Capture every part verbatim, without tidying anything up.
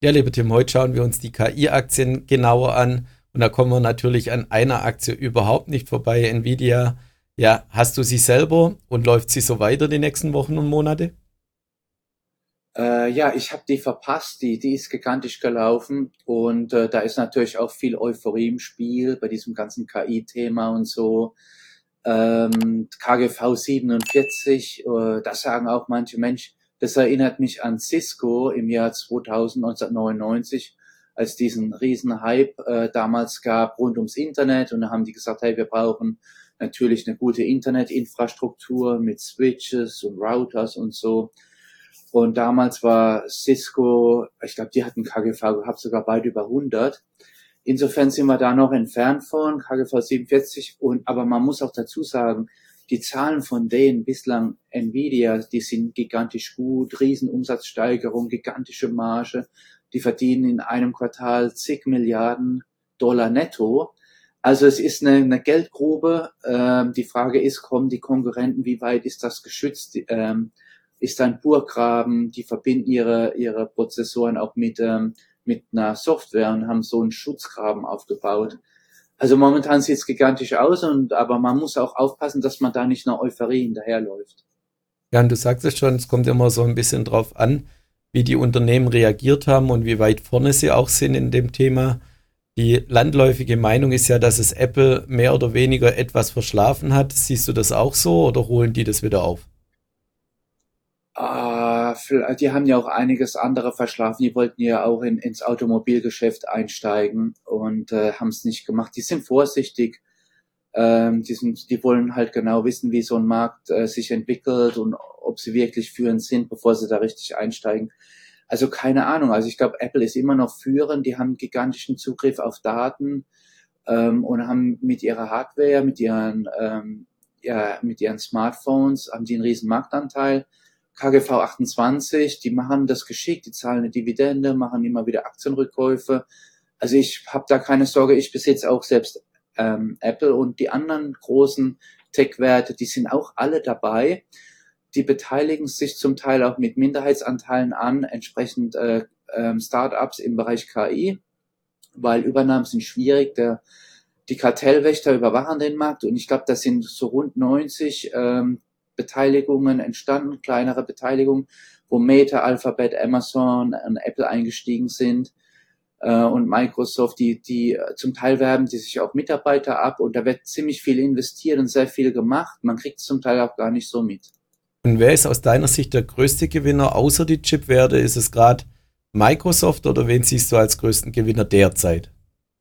Ja, lieber Tim, heute schauen wir uns die K I-Aktien genauer an und da kommen wir natürlich an einer Aktie überhaupt nicht vorbei, Nvidia. Ja, hast du sie selber und läuft sie so weiter die nächsten Wochen und Monate? Äh, ja, ich habe die verpasst, die, die ist gigantisch gelaufen und äh, da ist natürlich auch viel Euphorie im Spiel bei diesem ganzen K I-Thema und so. Ähm, K G V siebenundvierzig, äh, das sagen auch manche Menschen, das erinnert mich an Cisco im Jahr zweitausend, neunzehnhundertneunundneunzig, als diesen riesen Hype äh, damals gab rund ums Internet und da haben die gesagt, hey, wir brauchen natürlich eine gute Internetinfrastruktur mit Switches und Routers und so. Und damals war Cisco, ich glaube, die hatten K G V gehabt, sogar weit über hundert. Insofern sind wir da noch entfernt von K G V siebenundvierzig. Und, aber man muss auch dazu sagen, die Zahlen von denen bislang Nvidia, die sind gigantisch gut, Riesenumsatzsteigerung, gigantische Marge. Die verdienen in einem Quartal zig Milliarden Dollar netto. Also es ist eine, eine Geldgrube. Ähm, die Frage ist, kommen die Konkurrenten, wie weit ist das geschützt? Ähm, ist ein Burggraben, die verbinden ihre, ihre Prozessoren auch mit, ähm, mit einer Software und haben so einen Schutzgraben aufgebaut. Also momentan sieht es gigantisch aus, und aber man muss auch aufpassen, dass man da nicht einer Euphorie hinterherläuft. Ja, und du sagst es schon, es kommt immer so ein bisschen drauf an, wie die Unternehmen reagiert haben und wie weit vorne sie auch sind in dem Thema. Die landläufige Meinung ist ja, dass es Apple mehr oder weniger etwas verschlafen hat. Siehst du das auch so oder holen die das wieder auf? Ah, die haben ja auch einiges andere verschlafen. Die wollten ja auch in, ins Automobilgeschäft einsteigen und äh, haben es nicht gemacht. Die sind vorsichtig. Ähm, die, sind, die wollen halt genau wissen, wie so ein Markt äh, sich entwickelt und ob sie wirklich führend sind, bevor sie da richtig einsteigen. Also keine Ahnung. Also ich glaube, Apple ist immer noch führend. Die haben gigantischen Zugriff auf Daten ähm, und haben mit ihrer Hardware, mit ihren, ähm, ja, mit ihren Smartphones, haben die einen riesen Marktanteil. K G V achtundzwanzig, die machen das geschickt, die zahlen eine Dividende, machen immer wieder Aktienrückkäufe. Also ich habe da keine Sorge. Ich besitze auch selbst ähm, Apple, und die anderen großen Tech-Werte, die sind auch alle dabei. Die beteiligen sich zum Teil auch mit Minderheitsanteilen an, entsprechend äh, ähm, Startups im Bereich K I, weil Übernahmen sind schwierig. Der, die Kartellwächter überwachen den Markt, und ich glaube, das sind so rund neunzig ähm, Beteiligungen entstanden, kleinere Beteiligungen, wo Meta, Alphabet, Amazon und Apple eingestiegen sind äh, und Microsoft, die, die äh, zum Teil werben die sich auch Mitarbeiter ab, und da wird ziemlich viel investiert und sehr viel gemacht. Man kriegt es zum Teil auch gar nicht so mit. Und wer ist aus deiner Sicht der größte Gewinner außer die Chipwerte? Ist es gerade Microsoft oder wen siehst du als größten Gewinner derzeit?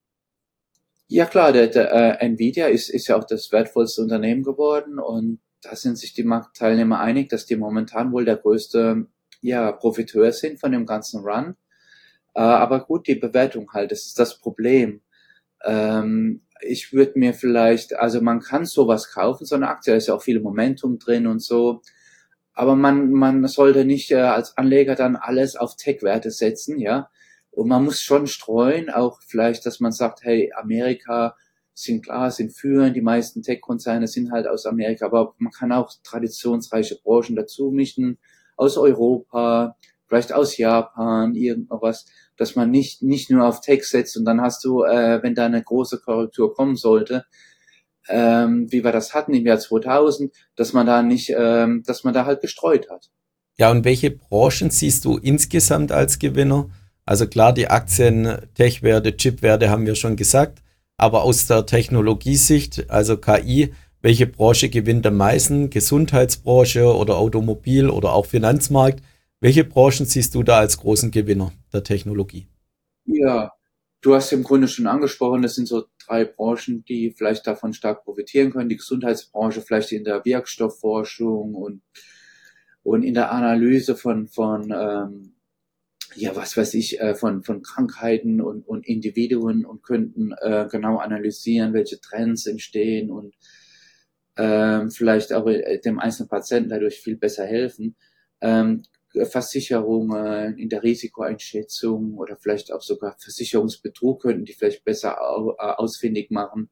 Ja klar, der, der äh, Nvidia ist, ist ja auch das wertvollste Unternehmen geworden, und da sind sich die Marktteilnehmer einig, dass die momentan wohl der größte, ja, Profiteur sind von dem ganzen Run. Äh, aber gut, die Bewertung halt, das ist das Problem. Ähm, ich würde mir vielleicht, also man kann sowas kaufen, so eine Aktie, da ist ja auch viel Momentum drin und so. Aber man, man sollte nicht äh, als Anleger dann alles auf Tech-Werte setzen, ja. Und man muss schon streuen, auch vielleicht, dass man sagt, hey, Amerika sind klar, sind führend, die meisten Tech-Konzerne sind halt aus Amerika, aber man kann auch traditionsreiche Branchen dazu mischen, aus Europa, vielleicht aus Japan, irgendwas, dass man nicht, nicht nur auf Tech setzt, und dann hast du, äh, wenn da eine große Korrektur kommen sollte, ähm, wie wir das hatten im Jahr zweitausend, dass man da nicht, ähm, dass man da halt gestreut hat. Ja, und welche Branchen siehst du insgesamt als Gewinner? Also klar, die Aktien, Tech-Werte, Chip-Werte haben wir schon gesagt, aber aus der Technologiesicht, also K I, welche Branche gewinnt am meisten? Gesundheitsbranche oder Automobil oder auch Finanzmarkt? Welche Branchen siehst du da als großen Gewinner der Technologie? Ja, du hast im Grunde schon angesprochen, das sind so drei Branchen, die vielleicht davon stark profitieren können. Die Gesundheitsbranche vielleicht in der Wirkstoffforschung und, und in der Analyse von, von ähm, ja, was weiß ich, äh, von, von Krankheiten und, und Individuen, und könnten äh, genau analysieren, welche Trends entstehen, und ähm, vielleicht auch äh, dem einzelnen Patienten dadurch viel besser helfen. Ähm, Versicherungen in der Risikoeinschätzung oder vielleicht auch sogar Versicherungsbetrug könnten die vielleicht besser au, äh, ausfindig machen.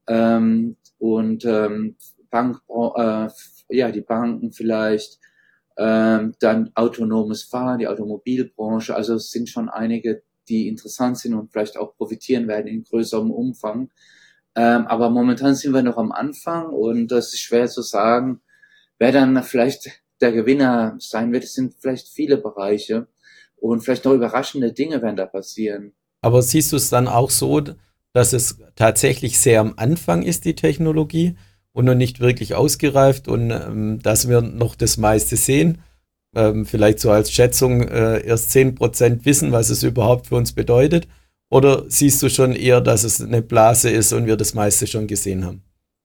Ähm, und ähm, Bank, äh, ja, die Banken vielleicht. Ähm, dann autonomes Fahren, die Automobilbranche. Also es sind schon einige, die interessant sind und vielleicht auch profitieren werden in größerem Umfang. Ähm, aber momentan sind wir noch am Anfang und das ist schwer zu sagen, wer dann vielleicht der Gewinner sein wird. Es sind vielleicht viele Bereiche und vielleicht noch überraschende Dinge werden da passieren. Aber siehst du es dann auch so, dass es tatsächlich sehr am Anfang ist, die Technologie, und noch nicht wirklich ausgereift und ähm, dass wir noch das meiste sehen? Ähm, vielleicht so als Schätzung äh, erst zehn Prozent wissen, was es überhaupt für uns bedeutet? Oder siehst du schon eher, dass es eine Blase ist und wir das meiste schon gesehen haben?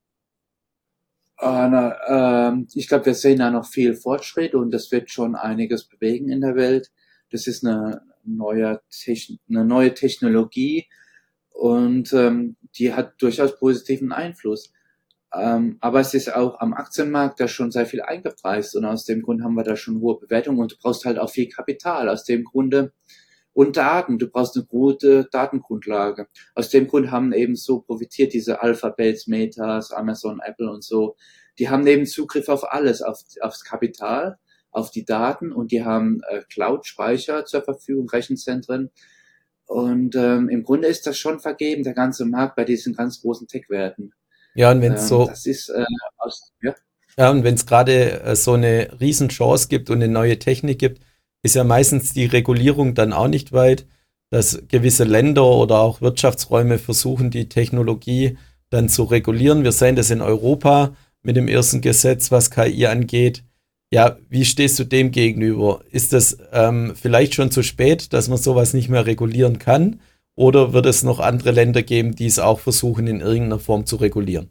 Äh, na, ähm, ich glaube, wir sehen da noch viel Fortschritt und das wird schon einiges bewegen in der Welt. Das ist eine neue, Techn eine neue Technologie und ähm, die hat durchaus positiven Einfluss. Ähm, aber es ist auch am Aktienmarkt da schon sehr viel eingepreist und aus dem Grund haben wir da schon hohe Bewertungen und du brauchst halt auch viel Kapital. Aus dem Grunde und Daten. Du brauchst eine gute Datengrundlage. Aus dem Grund haben eben so profitiert diese Alphabets, Metas, Amazon, Apple und so. Die haben eben Zugriff auf alles, auf, aufs Kapital, auf die Daten und die haben äh, Cloud-Speicher zur Verfügung, Rechenzentren. Und ähm, im Grunde ist das schon vergeben, der ganze Markt bei diesen ganz großen Tech-Werten. Ja, und wenn es Ähm, so, das ist äh, aus, ja. ja, und wenn es gerade äh, so eine Riesenchance gibt und eine neue Technik gibt, ist ja meistens die Regulierung dann auch nicht weit, dass gewisse Länder oder auch Wirtschaftsräume versuchen, die Technologie dann zu regulieren. Wir sehen das in Europa mit dem ersten Gesetz, was K I angeht. Ja, wie stehst du dem gegenüber? Ist das ähm, vielleicht schon zu spät, dass man sowas nicht mehr regulieren kann? Oder wird es noch andere Länder geben, die es auch versuchen, in irgendeiner Form zu regulieren?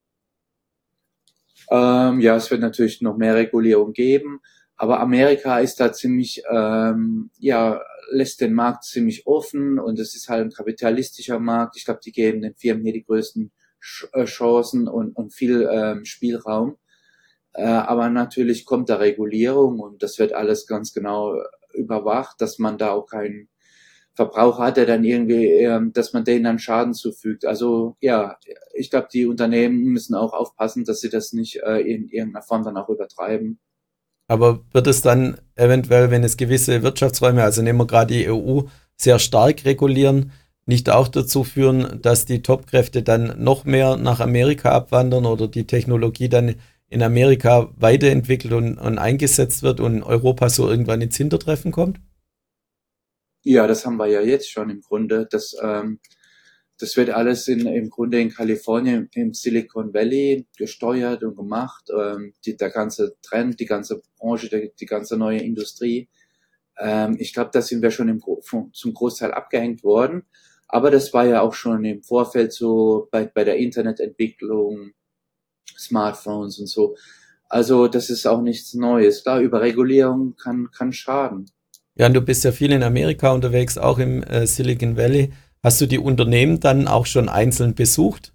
Ähm, ja, es wird natürlich noch mehr Regulierung geben, aber Amerika ist da ziemlich, ähm, ja, lässt den Markt ziemlich offen und es ist halt ein kapitalistischer Markt. Ich glaube, die geben den Firmen hier die größten Ch äh, Chancen und, und viel ähm, Spielraum. Äh, aber natürlich kommt da Regulierung und das wird alles ganz genau überwacht, dass man da auch keinen Verbraucher hat, der dann irgendwie, ähm, dass man denen dann Schaden zufügt. Also ja, ich glaube, die Unternehmen müssen auch aufpassen, dass sie das nicht äh, in irgendeiner Form dann auch übertreiben. Aber wird es dann eventuell, wenn es gewisse Wirtschaftsräume, also nehmen wir gerade die E U, sehr stark regulieren, nicht auch dazu führen, dass die Topkräfte dann noch mehr nach Amerika abwandern oder die Technologie dann in Amerika weiterentwickelt und, und eingesetzt wird und Europa so irgendwann ins Hintertreffen kommt? Ja, das haben wir ja jetzt schon im Grunde. Das, ähm, das wird alles in, im Grunde in Kalifornien, im Silicon Valley gesteuert und gemacht. Ähm, die, der ganze Trend, die ganze Branche, die, die ganze neue Industrie. Ähm, ich glaube, da sind wir schon im, zum Großteil abgehängt worden. Aber das war ja auch schon im Vorfeld so bei, bei der Internetentwicklung, Smartphones und so. Also das ist auch nichts Neues. Klar, Überregulierung kann, kann schaden. Ja, und du bist ja viel in Amerika unterwegs, auch im äh, Silicon Valley. Hast du die Unternehmen dann auch schon einzeln besucht?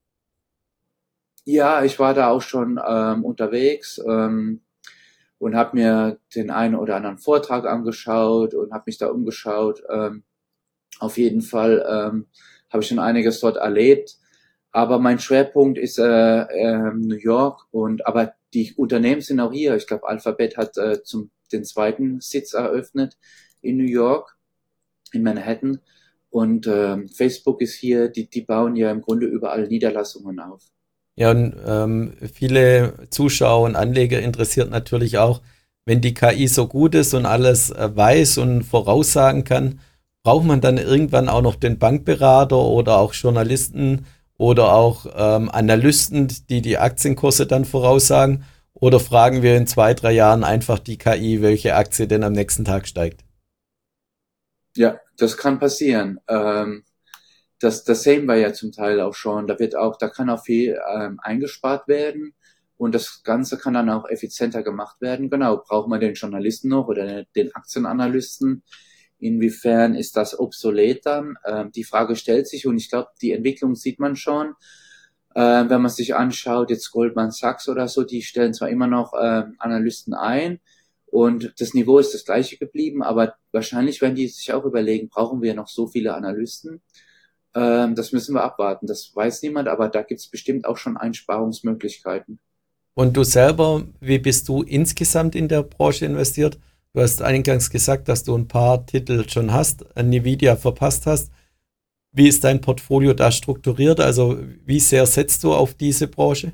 Ja, ich war da auch schon ähm, unterwegs ähm, und habe mir den einen oder anderen Vortrag angeschaut und habe mich da umgeschaut. Ähm, auf jeden Fall ähm, habe ich schon einiges dort erlebt. Aber mein Schwerpunkt ist äh, ähm, New York und aber die Unternehmen sind auch hier. Ich glaube, Alphabet hat äh, zum den zweiten Sitz eröffnet in New York, in Manhattan. Und ähm, Facebook ist hier, die, die bauen ja im Grunde überall Niederlassungen auf. Ja, und ähm, viele Zuschauer und Anleger interessiert natürlich auch, wenn die K I so gut ist und alles äh, weiß und voraussagen kann, braucht man dann irgendwann auch noch den Bankberater oder auch Journalisten oder auch ähm, Analysten, die die Aktienkurse dann voraussagen? Oder fragen wir in zwei, drei Jahren einfach die K I, welche Aktie denn am nächsten Tag steigt? Ja, das kann passieren. Ähm, das, das sehen wir ja zum Teil auch schon. Da wird auch, da kann auch viel ähm, eingespart werden und das Ganze kann dann auch effizienter gemacht werden. Genau, braucht man den Journalisten noch oder den Aktienanalysten? Inwiefern ist das obsolet dann? Ähm, die Frage stellt sich und ich glaube, die Entwicklung sieht man schon. Ähm, wenn man sich anschaut, jetzt Goldman Sachs oder so, die stellen zwar immer noch ähm, Analysten ein und das Niveau ist das gleiche geblieben, aber wahrscheinlich werden die sich auch überlegen, brauchen wir noch so viele Analysten? Ähm, das müssen wir abwarten. Das weiß niemand, aber da gibt es bestimmt auch schon Einsparungsmöglichkeiten. Und du selber, wie bist du insgesamt in der Branche investiert? Du hast eingangs gesagt, dass du ein paar Titel schon hast, Nvidia verpasst hast. Wie ist dein Portfolio da strukturiert? Also wie sehr setzt du auf diese Branche?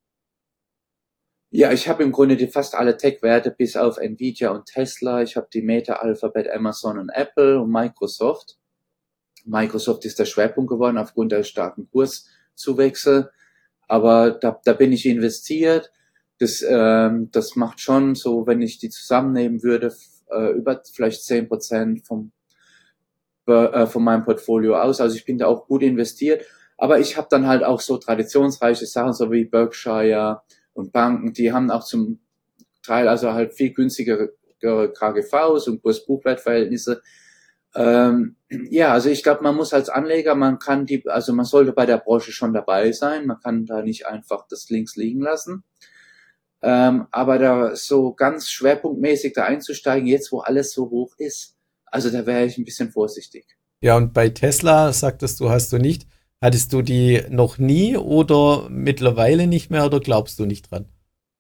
Ja, ich habe im Grunde die fast alle Tech-Werte bis auf Nvidia und Tesla. Ich habe die Meta, Alphabet, Amazon und Apple und Microsoft. Microsoft ist der Schwerpunkt geworden aufgrund der starken Kurszuwächse. Aber da, da bin ich investiert. Das, ähm, das macht schon so, wenn ich die zusammennehmen würde, äh, über vielleicht zehn Prozent vom, äh, von meinem Portfolio aus. Also ich bin da auch gut investiert. Aber ich habe dann halt auch so traditionsreiche Sachen, so wie Berkshire und Banken, die haben auch zum Teil also halt viel günstigere K G Vs und Kurs-Buchwert-Verhältnisse. Ähm, ja, also ich glaube, man muss als Anleger, man kann die, also man sollte bei der Branche schon dabei sein. Man kann da nicht einfach das links liegen lassen. Ähm, aber da so ganz schwerpunktmäßig da einzusteigen, jetzt wo alles so hoch ist, also da wäre ich ein bisschen vorsichtig. Ja, und bei Tesla sagtest du, hast du nicht. Hattest du die noch nie oder mittlerweile nicht mehr oder glaubst du nicht dran?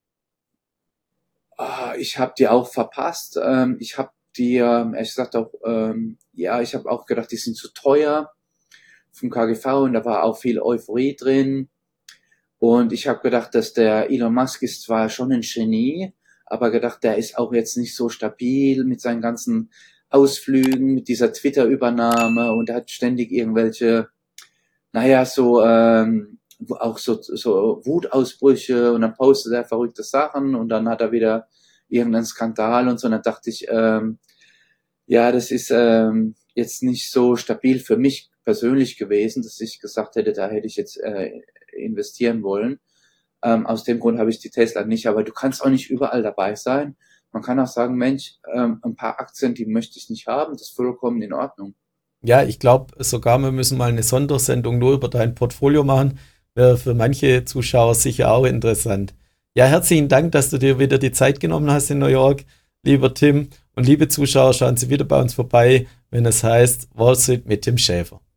Ah, ich habe die auch verpasst. Ähm, ich habe die, ähm, ehrlich gesagt auch, ähm, ja, ich habe auch gedacht, die sind zu teuer vom K G V und da war auch viel Euphorie drin. Und ich habe gedacht, dass der Elon Musk ist zwar schon ein Genie, aber gedacht, der ist auch jetzt nicht so stabil mit seinen ganzen Ausflügen, mit dieser Twitter-Übernahme und er hat ständig irgendwelche, naja, so ähm, auch so, so Wutausbrüche und dann postet er verrückte Sachen und dann hat er wieder irgendeinen Skandal und so. Und dann dachte ich, ähm, ja, das ist ähm, jetzt nicht so stabil für mich persönlich gewesen, dass ich gesagt hätte, da hätte ich jetzt äh, investieren wollen. Ähm, aus dem Grund habe ich die Tesla nicht, aber du kannst auch nicht überall dabei sein. Man kann auch sagen, Mensch, ähm, ein paar Aktien, die möchte ich nicht haben, das ist vollkommen in Ordnung. Ja, ich glaube sogar, wir müssen mal eine Sondersendung nur über dein Portfolio machen. Wäre für manche Zuschauer sicher auch interessant. Ja, herzlichen Dank, dass du dir wieder die Zeit genommen hast in New York, lieber Tim. Und liebe Zuschauer, schauen Sie wieder bei uns vorbei, wenn es heißt Wall Street mit Tim Schäfer.